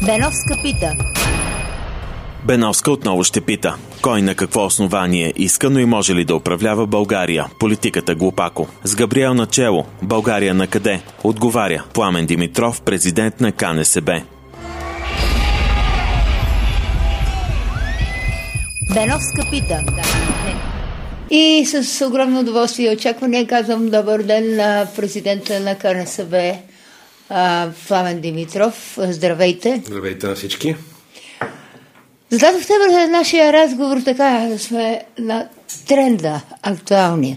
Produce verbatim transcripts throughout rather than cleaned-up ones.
Беновска пита. Беновска отново ще пита. Кой на какво основание иска, но и може ли да управлява България? Политиката глупако. С Габриел начело. България на къде? Отговаря Пламен Димитров, президент на КНСБ. Беновска пита. И с огромно удоволствие и очакване казвам добър ден на президента на КНСБ Пламен Димитров. Здравейте. Здравейте на всички. Зададохте в нашия разговор така да сме на тренда актуалния.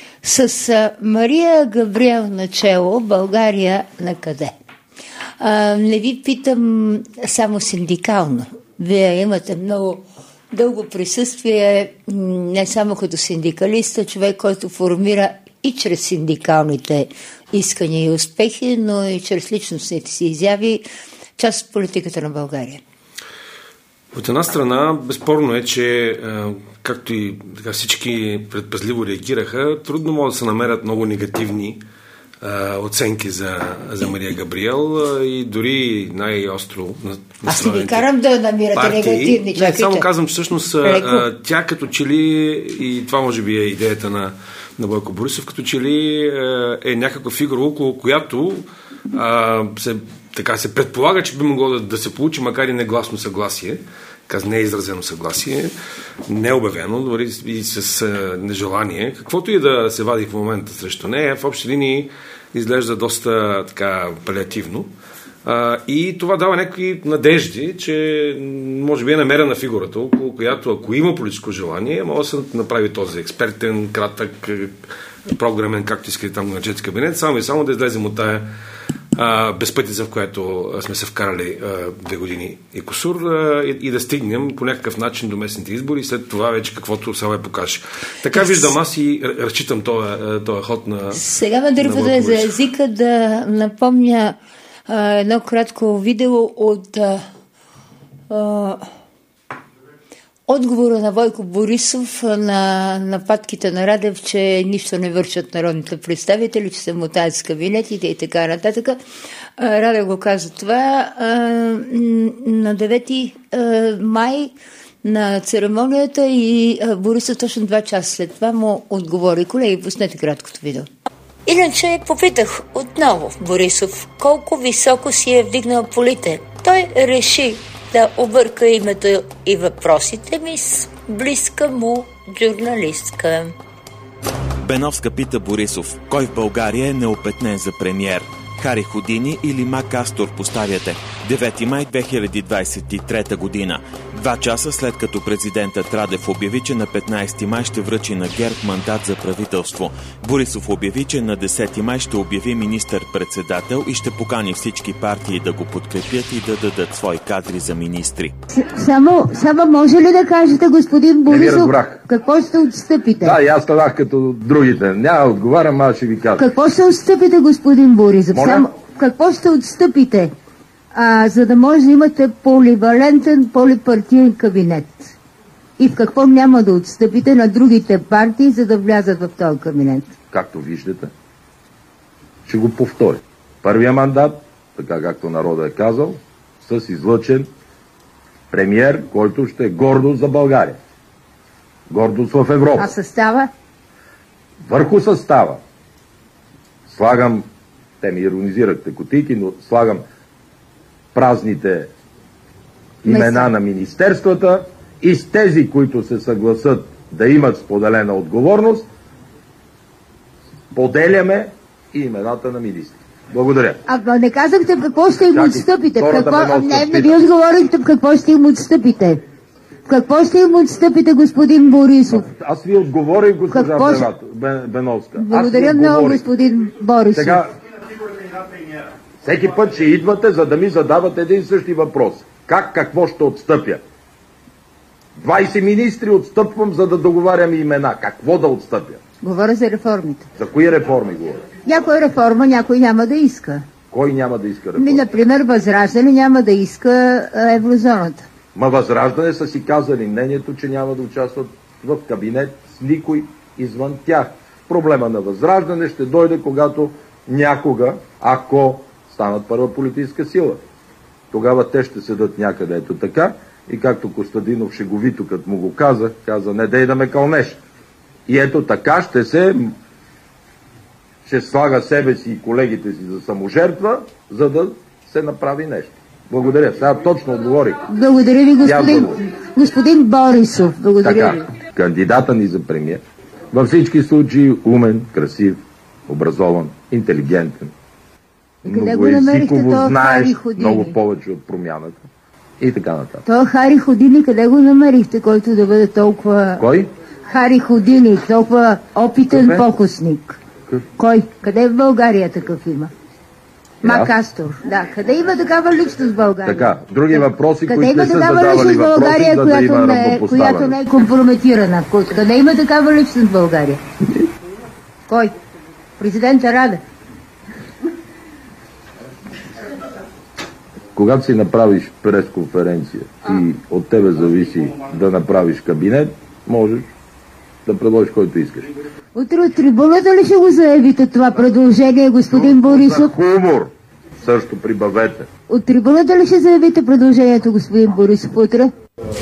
С Мария Габриел начело, България на къде? А, не ви питам само синдикално. Вие имате много дълго присъствие, не само като синдикалист, човек, който формира и чрез синдикалните искания и успехи, но и чрез личностните си изяви част от политиката на България. От една страна, безспорно е, че както и така, всички предпазливо реагираха, трудно могат да се намерят много негативни а, оценки за, за Мария Габриел и дори най-остро Аз не ви карам да намирате партии. негативни. Не, само казвам, че всъщност а, тя като че ли, и това може би е идеята на, на Бойко Борисов, като че ли а, е някаква фигура, около която а, се така се предполага, че би могло да, да се получи, макар и негласно съгласие, каз не е изразено съгласие, не обявено, дори и с а, нежелание. Каквото и да се вади в момента срещу нея, в общи линии изглежда доста така палиативно. А, и това дава някакви надежди, че може би е намерена фигурата, около която, ако има политическо желание, може да се направи този експертен, кратък, програмен, както искате там на чети кабинет, само и само да излезем от тая Uh, безпътица, в която сме се вкарали uh, две години и кусур uh, и, и да стигнем по някакъв начин до местните избори и след това вече каквото сега е покаже. Така виждам аз и разчитам този ход на... Сега ме дърпате за езика да напомня uh, едно кратко видео от uh, uh, отговора на Бойко Борисов на нападките на Радев, че нищо не вършат народните представители, че се мотаят с кабинетите и така нататък. Радев го каза това. На девети май на церемонията и Борисов точно два часа след това му отговори. Колеги, пуснете краткото видео. Иначе попитах отново Борисов колко високо си е вдигнал полите. Той реши да обърка името и въпросите ми с близка му журналистка. Беновска пита Борисов. Кой в България е неопетнен за премиер? Хари Ходини или Мак Астор поставяте? девети май две хиляди двадесет и трета година. Два часа след като президентът Радев обяви, че на петнадесети май ще връчи на ГЕРБ мандат за правителство. Борисов обяви, че на десети май ще обяви министър-председател и ще покани всички партии да го подкрепят и да дадат свои кадри за министри. Само, само може ли да кажете, господин Борисов, какво ще отстъпите? Да, и аз станах като другите. Няма отговарям, аз ще ви кажа. Какво ще отстъпите, господин Борисов? Само, какво ще отстъпите? А, за да може да имате поливалентен, полипартиен кабинет. И в какво няма да отстъпите на другите партии, за да влязат в този кабинет? Както виждате, ще го повторя. Първия мандат, така както народът е казал, с излъчен премиер, който ще е гордост за България. Гордост в Европа. А състава? Върху състава. Слагам, те ми иронизирахте кутийки, но слагам празните имена на министерствата и с тези, които се съгласат да имат споделена отговорност, поделяме и имената на министри. Благодаря. А не казахте какво ще им Чакай, отстъпите? Какво... Не, не ви отговорихте какво ще им отстъпите. Какво ще им отстъпите, господин Борисов? Аз ви отговорих, госпожа какво... Бен... Беновска. Благодаря много, господин Борисов. Сега... Всеки път ще идвате, за да ми задавате един същи въпрос. Как, какво ще отстъпя? двадесет министри отстъпвам, за да договарям имена. Какво да отстъпя? Говоря за реформите. За кои реформи говоря? Някой реформа някой няма да иска. Кой няма да иска реформа? Ми, например, Възраждане няма да иска еврозоната. Ма Възраждане са си казали мнението, че няма да участват в кабинет с никой извън тях. Проблема на Възраждане ще дойде, когато някога, ако станат първа политическа сила. тогава те ще седат някъде ето така и както Костадинов шеговито, като му го казах, каза, не дей да ме кълнеш. И ето така ще се ще слага себе си и колегите си за саможертва, за да се направи нещо. Благодаря. Сега точно отговорих. Благодаря ви, господин, господин Борисов. Благодаря така, ви. Кандидата ни за премиер във всички случаи умен, красив, образован, интелигентен. Многоезиково знаеш много повече от промяната. И така нататък. То Хари Ходини, къде го намерихте, който да бъде толкова... Кой? Хари Ходини, толкова опитен Къде? Фокусник. Къв? Кой? Къде в България такъв има? Макастор. Да, къде има такава личност в България? Така, други въпроси, къде които не са задавали въпроси, България, за да която има не, която не е компрометирана. Къде има такава личност в България? Кой? Президента Радев. Когато си направиш пресконференция и от тебе зависи да направиш кабинет, можеш да предложиш който искаш. Утре от трибуната ли ще го заявите това предложение, господин Но, Борисов? хумор също прибавете. От трибуната ли ще заявите предложението, господин Борисов, утре?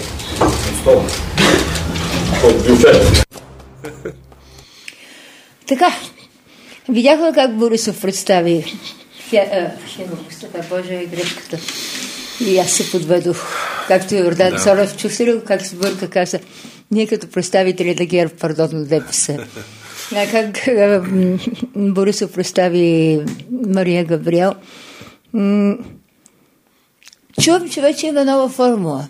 Така, видяхме как Борисов представи Хенокостата, Боже и грешката. И аз се подведох. Както и Йордан да. Цонев, чух се ли как се бърка каза, ние като представители на ГЕРБ, пардон, на ДПС. А как а, Борисов представи Мария Габриел. М- чувам, че вече има нова формула.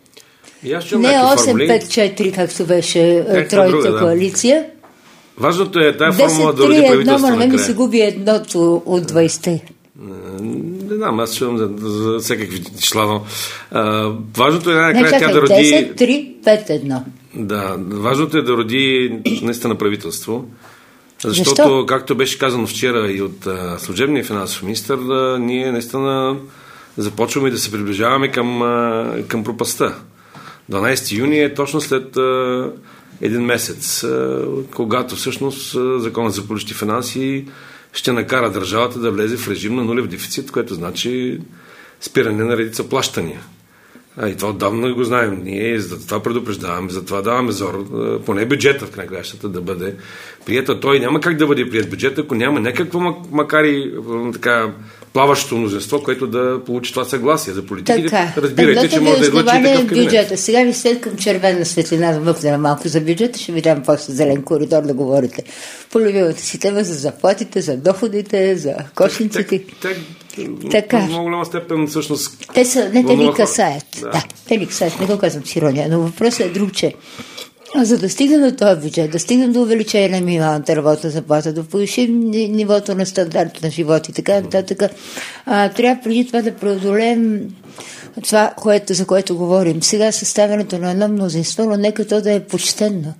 Не осем пет четири, както беше тройната да. коалиция. Важното е тази формула да роди правителство накрая. Не ми се губи едното от двайсетте. Не знам, аз чувам за, за всякакви числа, но а, важното е накрая тя да роди... десет, три, пет, едно. Да, важното е да роди наистина правителство, защото, Защо? както беше казано вчера и от а, служебния финансов министър, да, ние наистина започваме да се приближаваме към, а, към пропаста. дванайсети юни е точно след а, един месец, а, когато всъщност а, Законът за публични финанси ще накара държавата да влезе в режим на нулев дефицит, което значи спиране на редица плащания. А и това отдавна го знаем. Ние за това предупреждаваме, за това даваме зор, поне бюджета в крайглащата да бъде приета. Той няма как да бъде прият бюджет, ако няма някакво, макар и така плаващо мнозинство, което да получи това съгласие за политиките. Така, разбирайте, че може да излъчи и такъв кабинет. Бюджета. Сега ви след към червена светлина да мъкнем малко за бюджета, ще ви дам после зелен коридор да говорите по любимата си тема за заплатите, за доходите, за кошниците. Така. В много голяма степен всъщност... Те са, не, те ни касаят. Да. да, те ни касаят, не го казвам с ирония, но въпросът е друг, че за да стигнем до този бюджет, да стигнем до увеличение на минималната работна заплата, да повишим нивото на стандарт на живот и така нататък, трябва преди това да преодолеем това, което, за което говорим. Сега съставянето на едно мнозинство, но нека то да е почтенно.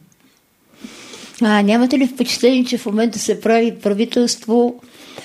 А, нямате ли впечатление, че в момента се прави правителство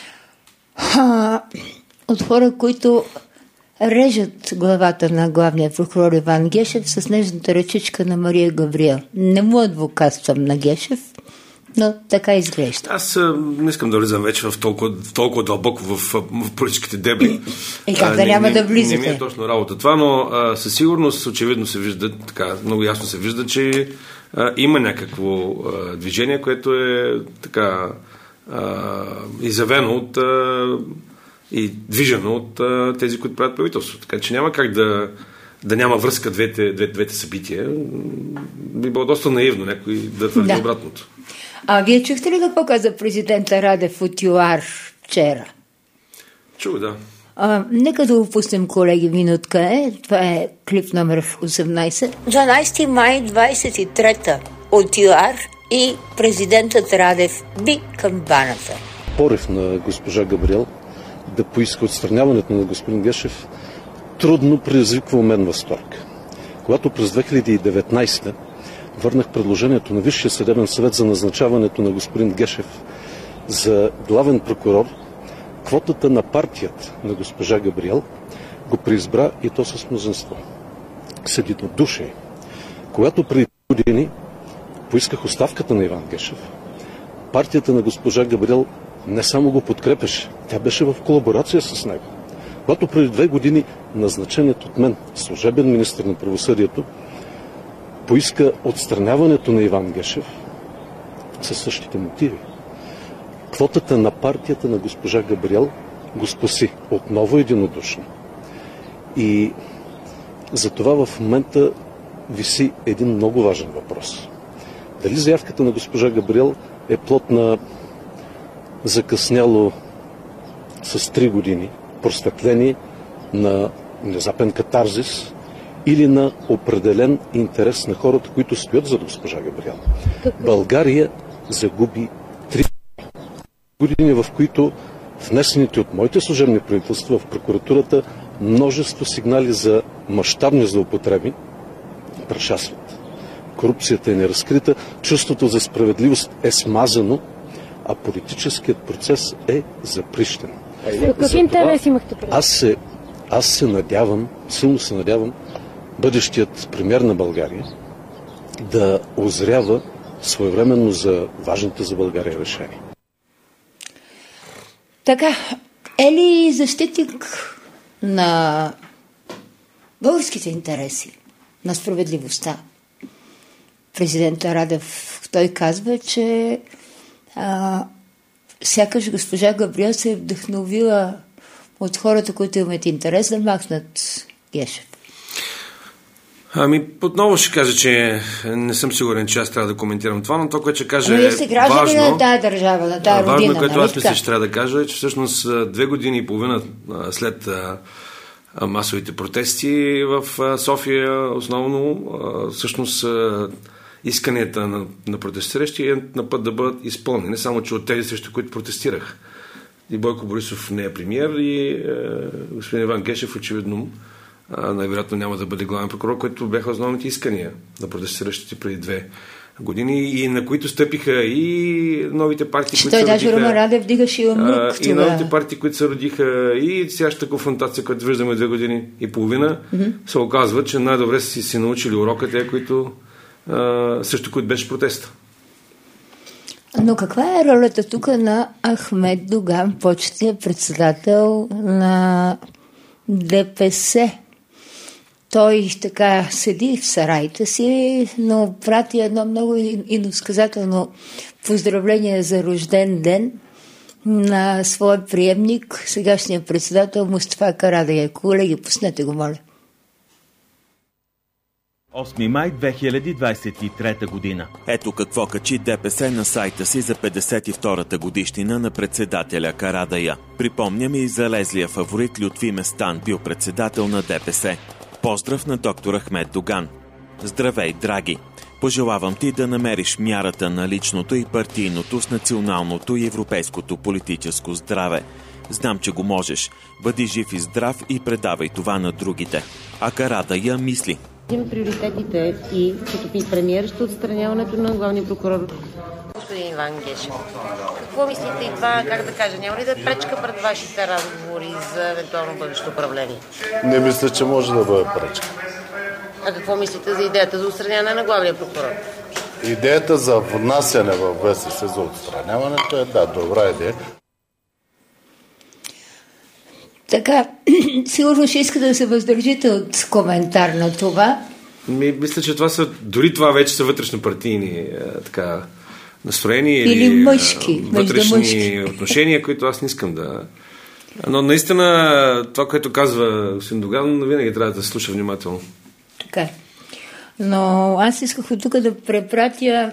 а, от хора, които режат главата на главния прокурор Иван Гешев с нежната ръчичка на Мария Габриел. Не му адвокатствам на Гешев, но така изглежда. Аз не искам да влизам вече в толкова, толкова дълбоко в, в, в политическите дебри. И как да не, няма не, да влизате? Не ми е точно работа това, но а, със сигурност очевидно се вижда, така, много ясно се вижда, че а, има някакво а, движение, което е така а, изявено от а, и движено от а, тези, които правят правителство. Така че няма как да, да няма връзка двете, двете, двете събития. Би било доста наивно някой да твърди да. обратното. А вие чухте ли какво каза президента Радев от ЮАР вчера? Чух, да. А, нека да го пуснем, колеги, минутка е. Това е клип номер осемнайсет. дванайсети май двайсет и трета от ЮАР и президентът Радев би към баната. Порив на госпожа Габриел да поиска отстраняването на господин Гешев трудно предизвиква у мен възторг. Когато през две хиляди и деветнайсета върнах предложението на Висшия съдебен съвет за назначаването на господин Гешев за главен прокурор, квотата на партията на госпожа Габриел го преизбра и то с мнозинство. С единодушие. Когато преди години поисках оставката на Иван Гешев, партията на госпожа Габриел не само го подкрепеше, тя беше в колаборация с него. Когато преди две години назначеният от мен служебен министър на правосъдието поиска отстраняването на Иван Гешев със същите мотиви. Квотата на партията на госпожа Габриел го спаси отново единодушно. И затова в момента виси един много важен въпрос. Дали заявката на госпожа Габриел е плод на закъсняло с три години просветление, на внезапен катарзис или на определен интерес на хората, които стоят за госпожа Габриел. България загуби три години, в които внесените от моите служебни правителства в прокуратурата множество сигнали за мащабни злоупотреби прашасват. Корупцията е неразкрита, чувството за справедливост е смазано, а политическият процес е заприщен. Какви интерес имахте преди? Аз се, аз се надявам, силно се надявам, бъдещият премиер на България да озрява своевременно за важните за България решения. Така, е ли защитник на българските интереси, на справедливостта? Президента Радев, той казва, че а, сякаш госпожа Габриел се е вдъхновила от хората, които имат интерес да махнат Гешев. Ами, отново ще кажа, че не съм сигурен, че аз трябва да коментирам това, но това, което ще кажа, е важно. граждани на тая държава, на тая важно, родина. което нали аз мисля, така? че трябва да кажа, е, че всъщност две години и половина след масовите протести в София, основно, всъщност исканията на, на протестиращи е на път да бъдат изпълнени. Не само, че от тези срещу които протестирах. И Бойко Борисов не е премиер, и е, господин Иван Гешев очевидно най-вероятно няма да бъде главен прокурор, които бяха основните искания на протестиращите преди две години и на които стъпиха и новите партии, които той се даже родиха. Румен Радев вдигаше и умрук. И новите партии, които се родиха, и сегашната конфронтация, която виждаме две години и половина, mm-hmm. се оказва, че най-добре са си, си научили урока, те, които а, също които беше протеста. Но каква е ролята тук на Ахмед Доган, почетният председател на ДПС? Той така седи в сарайта си, но прати едно много иносказателно поздравление за рожден ден на своя приемник, сегашния председател Мустафа Карадайъ. Колеги, пуснете го, моля. осми май две хиляди двадесет и трета година. Ето какво качи ДПС на сайта си за петдесет и втората годишнина на председателя Карадайъ. Припомняме и залезлия фаворит Лютви Местан, бил председател на ДПС. Поздрав на доктор Ахмед Доган. Здравей, драги! Пожелавам ти да намериш мярата на личното и партийното с националното и европейското политическо здраве. Знам, че го можеш. Бъди жив и здрав и предавай това на другите. А Карадайъ мисли. Един от приоритетите и като и премиер ще отстраняването на главния прокурор господин Иван Гешев. Какво мислите и това, как да кажа, няма ли да е пречка пред вашите разговори за евентуално бъдещо управление? Не мисля, че може да бъде пречка. А какво мислите за идеята за отстраняване на главния прокурор? Идеята за внасяне в ВСС за отстраняването е да, добра идея. Така, сигурно ще искате да се въздържите от коментар на това. Ми, мисля, че това са, дори това вече са вътрешно-партийни така, настроения или, или мъжки, вътрешни мъжки отношения, които аз не искам да... Но наистина това, което казва господин Доган, винаги трябва да се слуша внимателно. Така. Но аз исках от тук да препратя...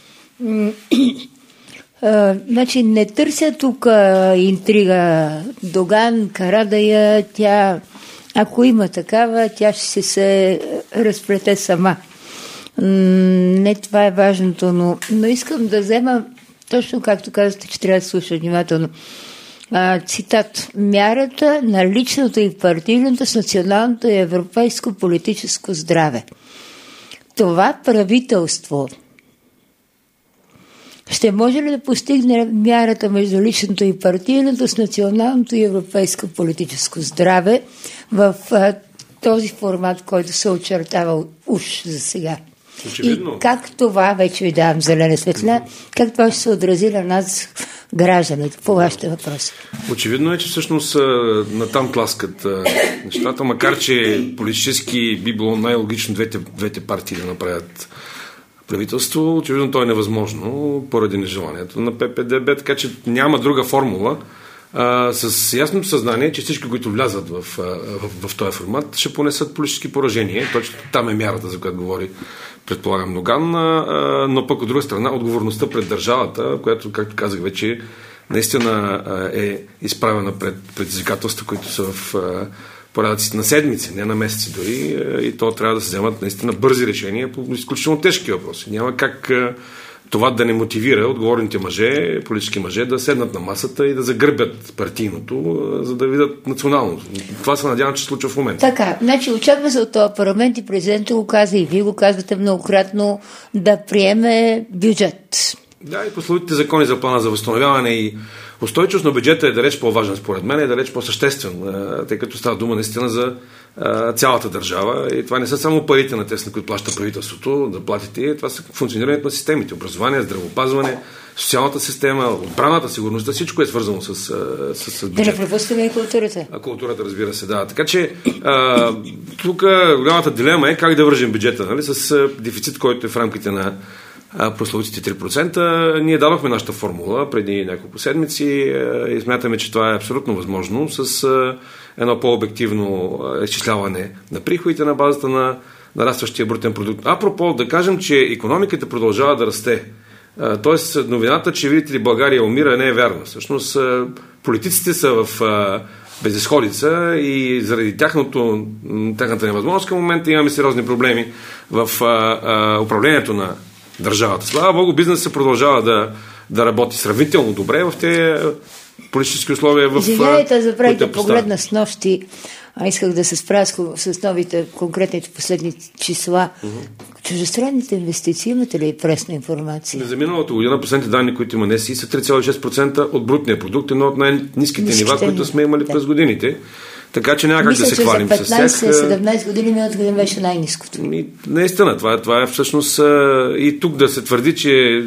Uh, значи не търся тук uh, интрига Доган, Карадайъ, тя, ако има такава, тя ще се разплете сама. Mm, не това е важното, но, но искам да взема, точно както казахте, че трябва да слуша внимателно. Uh, цитат: мярата на личното и партийното с националното и европейско политическо здраве. Това правителство ще може ли да постигне мярата между личното и партийното с националното и европейско политическо здраве в а, този формат, който се очертава уж за сега? Очевидно. И как това, вече ви давам зелена светлина, как това ще се отрази на нас гражданите? По вашите въпроси. Очевидно е, че всъщност натам тласкат нещата, макар че политически би било най-логично двете, двете партии да направят правителство. Очевидно то е невъзможно поради нежеланието на Пе Пе Де Бе, така че няма друга формула. А, с ясното съзнание, че всички, които влязат в, в, в, в този формат, ще понесат политически поражения. Точно там е мярата, за която говори, предполагам, Ноган, а, но пък от друга страна отговорността пред държавата, която, както казах вече, наистина е изправена пред предизвикателства, които са в порядъците на седмици, не на месеци дори, и то трябва да се вземат наистина бързи решения по изключително тежки въпроси. Няма как това да не мотивира отговорните мъже, политически мъже, да седнат на масата и да загърбят партийното, за да видят националното. Това се надявам, че се случва в момента. Така, значи очаква се от този парламент и президента го каза, и вие го казвате многократно, да приеме бюджет. Да, и последните закони за плана за възстановяване и устойчивост на бюджета е далеч по-важен според мен, е далеч по-съществен, тъй като става дума наистина за цялата държава и това не са само парите на тези, които плаща правителството да платите, това са функционирането на системите, образование, здравеопазване, социалната система, отбраната, сигурността, всичко е свързано с, с, с бюджета. Да не пропускаме и културата. А културата, разбира се, да. Така че а, тук голямата дилема е как да вържим бюджета, нали, с дефицит, който е в рамките на прословутите три процента. Ние дадохме нашата формула преди няколко седмици и смятаме, че това е абсолютно възможно с едно по-обективно изчисляване на приходите на базата на нарастващия брутен продукт. Апропо, да кажем, че икономиката продължава да расте. Тоест, новината, че видите ли България умира, не е вярна. Всъщност, политиците са в безизходица и заради тяхното, тяхната невъзможност към момента имаме сериозни проблеми в управлението на държавата. Слава Богу, бизнесът продължава да, да работи сравнително добре в тези политически условия. В Извинявайте, забравите погледна с нощи, а исках да се справя с новите, конкретните последни числа. Uh-huh. Чуждестранните инвестиции, имате ли пресна информация? За миналата година последните данни, които има НЕСИ, са три цяло и шест процента от брутния продукт, едно от най-ниските Ниските нива, които сме имали да. през годините. Така че няма как Мисля, да се хвалим с тях. петнайсет-седемнайсет години миналата година беше най-ниското. И, наистина, това, това е всъщност и тук да се твърди, че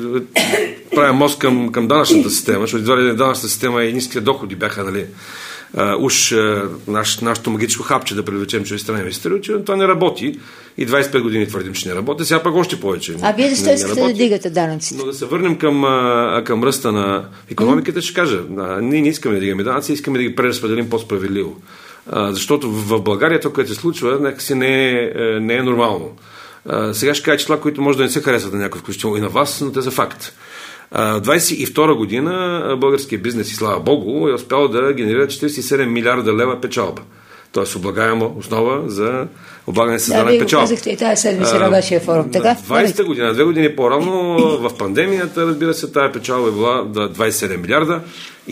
правя мост към, към данъчната система, защото едва ли данъчната система и ниските доходи бяха, нали, Uh, уж uh, наш, нашето магическо хапче да привлечем чуждестранни инвеститори, че това не работи. И двайсет и пет години твърдим, че не работи. Сега пък още повече. А вие защо искате да дигате данъците? Но да се върнем към, uh, към ръста на икономиката, mm. ще кажа. Uh, ние не искаме да дигаме данъци, искаме да ги преразпределим по-справедливо. Uh, защото в България това, което се случва, някакси не е, не е нормално. Uh, сега ще кажа числа, които може да не се харесват на някой, включително и на вас, но те са факт. двайсет и втора година българския бизнес, и слава Богу, е успял да генерира четирийсет и седем милиарда лева печалба. Тоест облагаема основа за облагане с данък печалба. Да, вие казахте и тази седмица на вашия форум, така? двайсета година, две години по-рано, в пандемията, разбира се, тази печалба е била двайсет и седем милиарда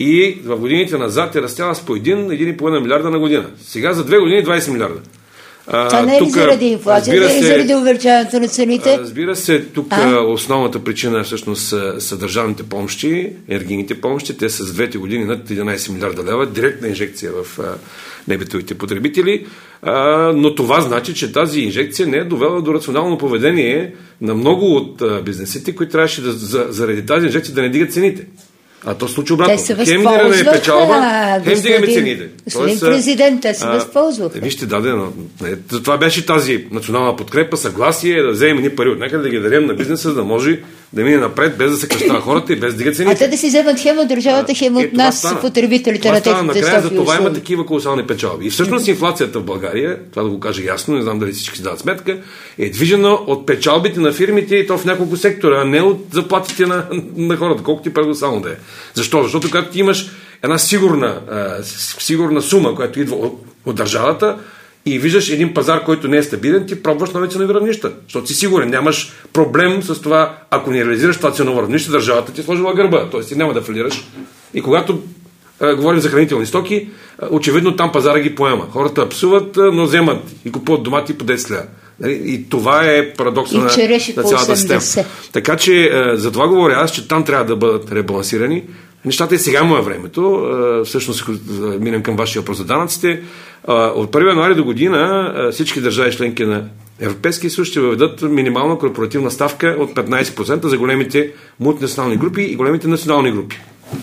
и в годините назад е растяла с по един, един и половина милиарда на година. Сега за две години двайсет милиарда. Това не е ли заради инфлация, не е ли заради увеличаването на цените? Разбира се, тук а? основната причина всъщност са, са държавните помощи, енергийните помощи. Те са с двете години над единайсет милиарда лева, директна инжекция в небитовите потребители. А, но това значи, че тази инжекция не е довела до рационално поведение на много от а, бизнесите, които трябваше да, за, заради тази инжекция да не дигат цените. А то случи обратно. Хем дигаме печалба, хем дигаме цените. Господин президент, те се възползваха. Вижте, даде, за това беше тази национална подкрепа, съгласие да вземем ни пари от някъде, да ги дадем на бизнеса, за да може да мине напред, без да се кръщава хората и без да дига цените. А те да си вземат хем от държавата, хем от нас, стана, потребителите на техните стоки. За това има такива колосални печалби. И всъщност инфлацията в България, това да го кажа ясно, не знам дали всички си дадат сметка, е движена от печалбите на фирмите и то в няколко сектора, а не от заплатите на, на хората, колкото и парадоксално да е. Защо? Защото когато ти имаш една сигурна, а, сигурна сума, която идва от, от държавата, и виждаш един пазар, който не е стабилен, ти пробваш нови ценови равнища. Защото си сигурен, нямаш проблем с това, ако не реализираш това ценово равнище, държавата ти е сложила гърба. Тоест ти няма да фалираш. И когато а, говорим за хранителни стоки, а, очевидно там пазара ги поема. Хората псуват, а, но вземат и купуват домати по десет лева. И това е парадокса на, на цялата система. Така че а, за това говоря аз, че там трябва да бъдат ребалансирани. Нещата и сега му е времето. Всъщност, минем към вашия въпрос за данъците. От първи януари до година всички държави членки на Европейския съюз ще въведат минимална корпоративна ставка от петнайсет процента за големите мултинационални групи и големите национални групи.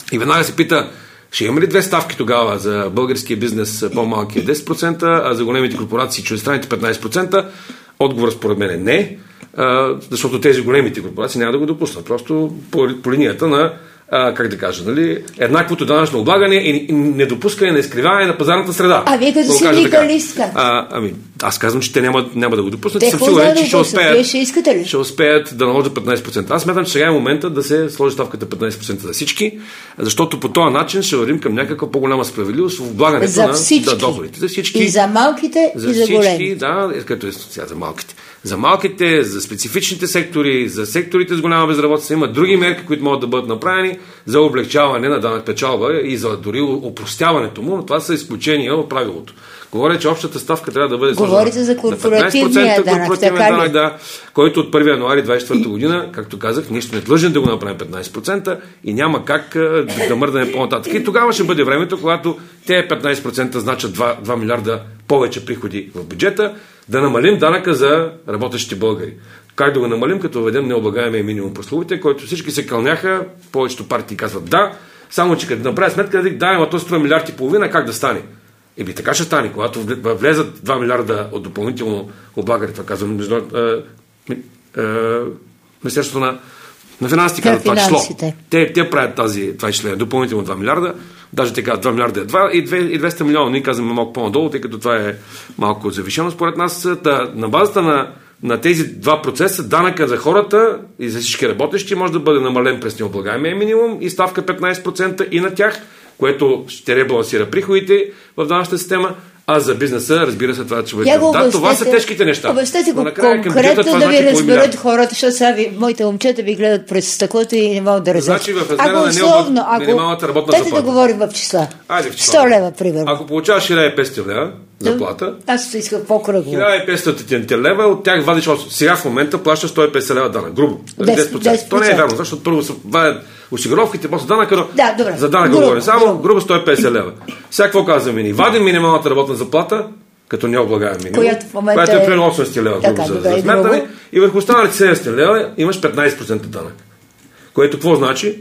И веднага се пита, ще има ли две ставки тогава за българския бизнес, по-малкия десет процента, а за големите корпорации чуждестранните петнайсет процента? Отговорът според мен е не, защото тези големите корпорации няма да го допуснат. Просто по, по линията на, а, как да кажа, нали, еднаквото данъчно облагане и недопускане на изкривяване на пазарната среда. А вие като синдикалистка? Ами, аз казвам, че те няма, няма да го допуснат. Те съм сигурен, че ще успеят, ще, искате ли? ще успеят да наложат петнайсет процента. Аз смятам, че сега е момента да се сложи ставката петнайсет процента за всички, защото по този начин ще вървим към някаква по-голяма справедливост в облагането за на да, доходите. За всички. И за малките, за и за големите. Да, като е сега за малките. За малките, за специфичните сектори, за секторите с голяма безработица има други мерки, които могат да бъдат направени за облегчаване на данък печалба и за дори опростяването му, но това са изключения от правилото. Говоря, че общата ставка трябва да бъде Говорите за корпоративния данък, така данък, да, който от първи януари двайсет и четвърта година, както казах, ние ще не длъжни да го направим петнайсет процента и няма как да, да мърдаме по-нататък. И тогава ще бъде времето, когато те петнайсет процента значат два милиарда повече приходи в бюджета, да намалим данъка за работещите българи. Как да го намалим, като введем необлагаемия минимум прослугите, който всички се кълняха, повечето партии казват да, само че като направя сметка, да, ама то струва милиард и половина, как да стане? И би така ще стане, когато влезат два милиарда от допълнително облагане, това казвам, между Министерството на, на финансите, казват това число. Те, те правят тази, това число, допълнително два милиарда, даже така два милиарда е два и двеста милиона, ние казваме малко по-надолу, тъй като това е малко завишено според нас. Та, на базата на, на тези два процеса, данъка за хората и за всички работещи може да бъде намален през необлагаемия минимум и ставка петнайсет процента и на тях, което ще ребалансира приходите в данъчната система, а за бизнеса, разбира се, това, че бъде. Да, това са тежките неща. Обяснете го конкретно да ви разберат хората, защото сега ви, моите момчета ви гледат през стъклото и не могат да разберат. Значи в размера на условно, ако, минималната работна заплата. Дайте да говорим в числа. Айде в числа. сто лева, примерно. Ако получаваш хиляда и петстотин лева заплата, аз исках по-кръгло. хиляда и петстотин лева, от тях вадиш, сега в момента плащаш сто и петдесет лева данък. Грубо. десет процента. То не е вярно, защото първо се вадят осигуровките, после данъка, но да, добре. За данъка говорим. Само грубо, грубо сто и петдесет лева. Сега какво казваме ни? Вадим минималната работна заплата, като не облагаем минимум, която в момента която е примерно осемдесет лева грубо за, за сметане, и върху останалите седемдесет лева имаш петнайсет процента данък. Което какво значи?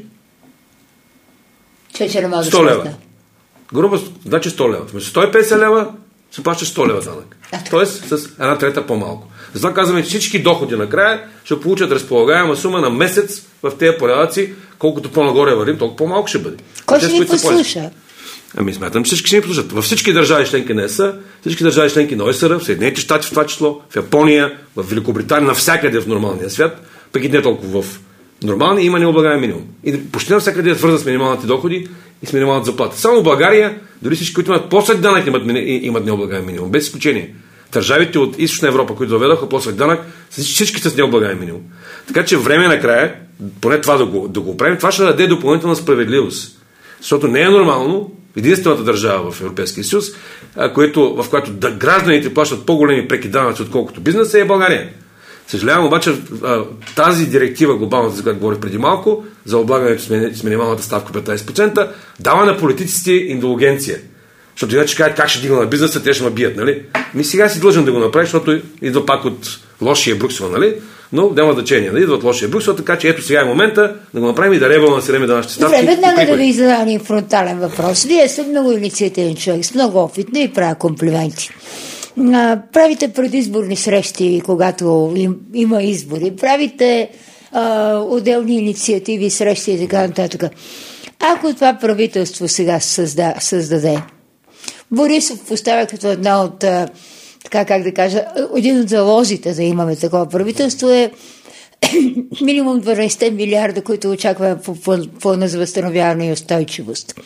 Че, че не сто лева. Грубо, значи сто лева. Вместо сто и петдесет лева се плаща сто лева данък. Тоест с една трета по-малко. Затова казваме, че всички доходи накрая ще получат разполагаема сума на месец в тези порядъци, колкото по-нагоре вървим, толкова по-малко ще бъде. Кой ще ни послуша? Ами смятам, че всички ще ни послушат. Във всички държави членки на ЕС, всички държави членки на ОИСР, в Съединените щати в това число, в Япония, в Великобритания, навсякъде в нормалния свят, пък и не толкова в нормалния, има необлагаем минимум. И почти навсякъде е свързан с минималните доходи и с минималната заплата. Само в България, дори всички, които имат по-след данък, имат, имат необлагаем минимум, без изключение. Държавите от Източна Европа, които доведоха по-след данък, всички с необлагаем минимум. Така че време накрая, поне това да го, да го правим, това ще даде допълнителна справедливост. Защото не е нормално единствената държава в Европейския съюз, което, в която да, гражданите плащат по-големи преки данъци, отколкото бизнеса, е България. Съжалявам, обаче тази директива, глобалната, за която говорих преди малко, за облагането с минималната ставка петнайсет процента, дава на политиците индулгенция. Защото иначе кажат как ще дигна на бизнеса, те ще ме бият, нали? Ми сега си длъжен да го направи, защото идва пак от лошия Брюксел, нали? Но няма значение, нали? Идва от лошия Брюксел, така че ето сега е момента да го направим и да ребалансираме данъчните ставки. Добре, веднага да ви задам един фронтален въпрос. Вие сте много инициативен човек, с много опитни и правя комплименти. А, правите предизборни срещи, когато им, има избори, правите а, отделни инициативи, срещи и така нататък. Ако това правителство сега създа, създаде, Борисов поставя като една от, а, така как да кажа, един от залозите да имаме такова правителство е минимум дванайсет милиарда, които очакваме по плана за възстановяване и устойчивост.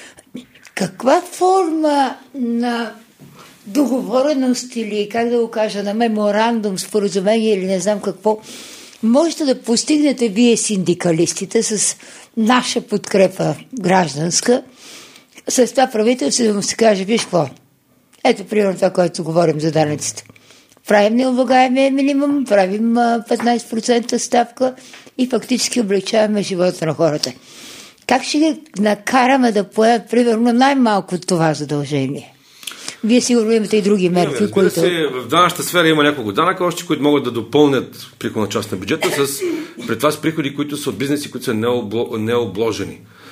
Каква форма на договореност или, как да го кажа, на меморандум, споразумение или не знам какво, можете да постигнете вие синдикалистите с наша подкрепа гражданска, с това правителство да му се каже, виж какво, ето примерно това, което говорим за данъците. Правим необлагаемия минимум, правим петнайсет процента ставка и фактически облегчаваме живота на хората. Как ще ги накараме да поемат, примерно, най-малко това задължение? Вие сигурно имате и други мерки, не, които... Се, в данъчната сфера има няколко данъка, още, които могат да допълнят приходна част на бюджета, с, пред това с приходи, които са от бизнеси, които са необло, необложени.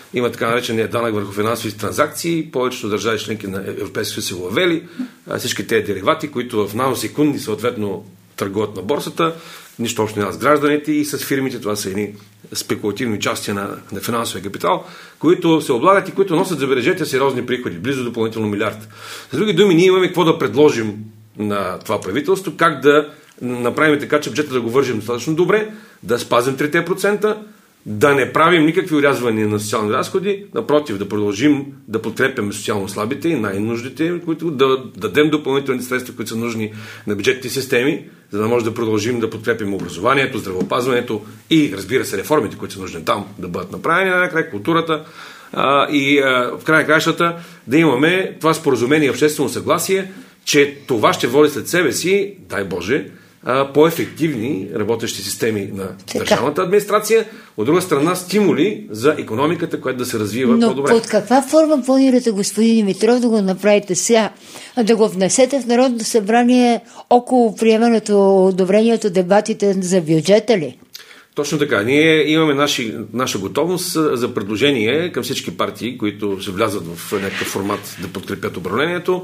Има така наречения данък върху финансови транзакции. Повечето държави членки на Европейския съюз са го въвели. Всички тези деривати, които в наносекунди съответно търгуват на борсата, нищо общо няма с гражданите и с фирмите. Това са едни спекулативни части на, на финансовия капитал, които се облагат и които носят, забележете, сериозни приходи, близо допълнително милиард. С други думи, ние имаме какво да предложим на това правителство, как да направим така, че бюджета да го вържим достатъчно добре, да спазим трите процента, да не правим никакви урязвания на социални разходи, напротив, да продължим да подкрепяме социално слабите и най-нуждите, които да дадем допълнителни средства, които са нужни на бюджетните системи, за да може да продължим да подкрепим образованието, здравеопазването и, разбира се, реформите, които са нужни там да бъдат направени, накрая културата а, и а, в край на краищата да имаме това споразумение и обществено съгласие, че това ще води след себе си, дай Боже, по-ефективни работещи системи на така. Държавната администрация, от друга страна стимули за икономиката, която да се развива Но по-добре. Но под каква форма планирате, господин Димитров, да го направите сега? Да го внесете в Народното събрание около приемането, одобрението, дебатите за бюджета ли? Точно така. Ние имаме наши, наша готовност за предложение към всички партии, които се влязат в някакъв формат да подкрепят управлението.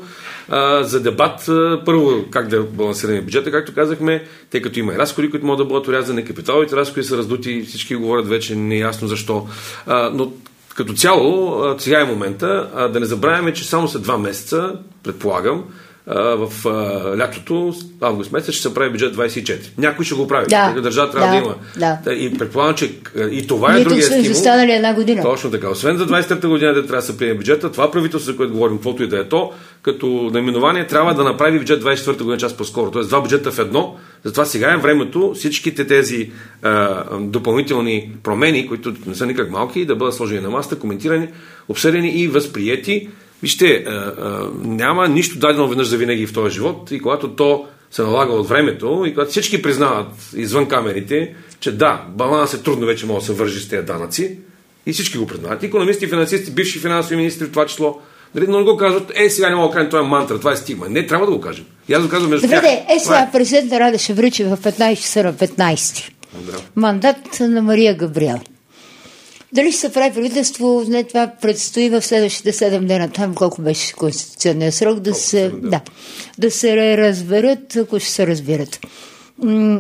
За дебат, първо, как да балансираме бюджета, както казахме, тъй като има и разходи, които могат да бъдат урязани, капиталовите разходи са раздути, всички говорят вече, неясно защо. Но като цяло, сега е момента да не забравяме, че само след два месеца, предполагам, в а, лятото, август месец, ще се прави бюджет двадесет и четири. Някой ще го прави. Да, държава трябва да, да има. Да. И предполагам, че и това е Ние другия стимул. Ние тук сме останали една година. Точно така. Освен за двадесет и трета година да трябва да се приеме бюджета, това правителство, за което говорим, каквото и да е то, като наименование трябва да направи бюджет двадесет и четвърта година час по-скоро. Тоест два бюджета в едно. Затова сега е времето всичките тези а, допълнителни промени, които не са никак малки, да бъдат сложени на масата, коментирани, обсъдени и възприети. Вижте, а, а, няма нищо дадено веднъж за винаги в този живот и когато то се налага от времето и когато всички признават извън камерите, че да, баланс е трудно вече може да се вържи с тези данъци и всички го признават. Икономисти, финансисти, бивши финансови министри в това число, но не го казват, е, сега не мога да кажем, това е мантра, това е стигма. Не, трябва да го кажем. И аз го казвам между Добре, тях. Е, сега президент Радев ще връчи в петнадесет часа на петнадесети. Да. Мандат на Мария Габриел. Дали ще се прави правителство, не това предстои в следващите седем дена, там колко беше конституционния срок, да, се, да, да се разберат, ако ще се разбират. М-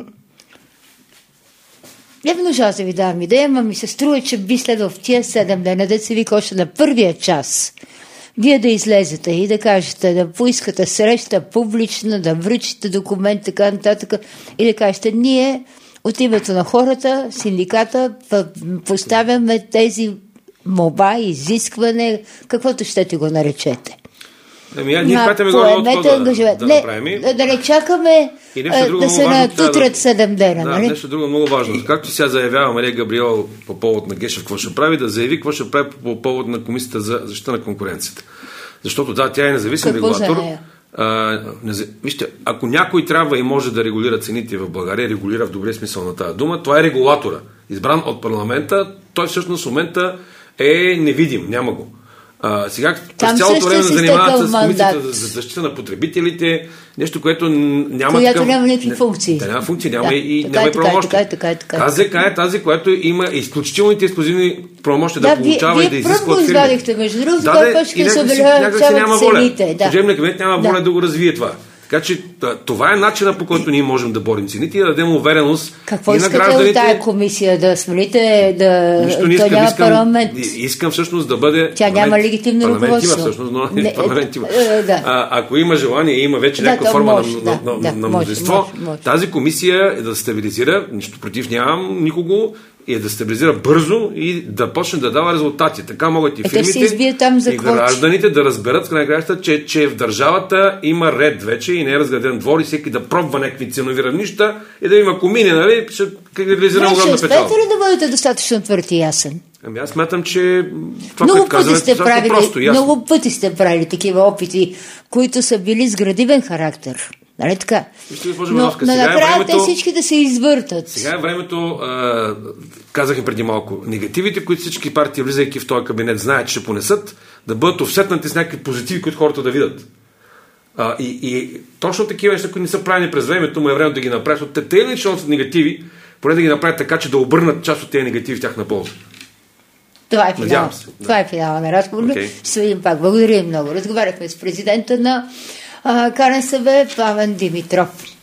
Явно жал да ви давам идея, но ми се струва, че би следвал в тия седем дена, да се вика още на първия час, вие да излезете и да кажете, да поискате среща публична, да връчите документ, така нататък, и да кажете, ние от името на хората, синдиката, поставяме тези молба, изискване, каквото ще ти го наречете. Ами, ние смятаме го от това да, да направим. Да, да не чакаме да се натутрят седем дена. Да, нали? нещо друго много важно. Както сега заявява Мария Габриел по повод на Гешев, какво ще прави, да заяви какво ще прави по повод на Комисията за защита на конкуренцията. Защото да, тя е независим какво регулатор. А, не, вижте, ако някой трябва и може да регулира цените в България, регулира в добрия смисъл на тази дума, това е регулатора. Избран от парламента, той всъщност в момента е невидим, няма го. А, сега през цялото време да занимават с Комисията за защита на потребителите, нещо, което няма която такъв, няма никакви функции. Да, няма функции, няма да, и, така, няма и правомощия. КЗК е тази, която има изключителните ексклюзивни правомощия да, да получава вие, и да изисква от фирми. Вие първо извадихте, между другото, да, това почка се увеличават цените. Да. Служебният кабинет няма воля да. да го развие това. Така че това е начинът, по който ние можем да борим цените и да дадем увереност какво и на гражданите. Какво искате от тая комисия? Да свалите, да... Нищо не искам, няма искам, парламент. Искам всъщност да бъде... Тя няма легитимно ръководство. Парламент има всъщност, но не, парламент има. Е, да. А, ако има желание и има вече да, някаква форма може, на, да, на, да, на може, мнозинство, може, може. тази комисия е да стабилизира, нищо против нямам никого, и е да стабилизира бързо и да почне да дава резултати. Така могат и е, фирмите, там за и гражданите да разберат, крайна че, че в държавата има ред вече и не е разграден двор и всеки да пробва някакви ценови равнища и да има комини, нали, ще реализира огромна печалба. Ще успеете ли да бъдете достатъчно твърд и ясен? Ами аз смятам, че това, много което казваме, сте правили, просто ясно. Много пъти сте правили такива опити, които са били с градивен характер. Нали така? Вижте, госпожо но, Мановска, но сега накрая е времето, те всички да се извъртат. Сега е времето, а, казах преди малко, негативите, които всички партии, влизайки в този кабинет, знаят, че ще понесат, да бъдат офсетнати с някакви позитиви, които хората да видят. А, и, и точно такива неща, които не са правени през времето, му е време да ги направят. От те или са негативи, поне да ги направят така, че да обърнат част от тези негативи в тяхна полза. Това е финал. се, да. Това е финала на разговора. Okay. Ще се видим пак. Благодаря много. Разговаряхме с президента на а, КНСБ Пламен Димитров.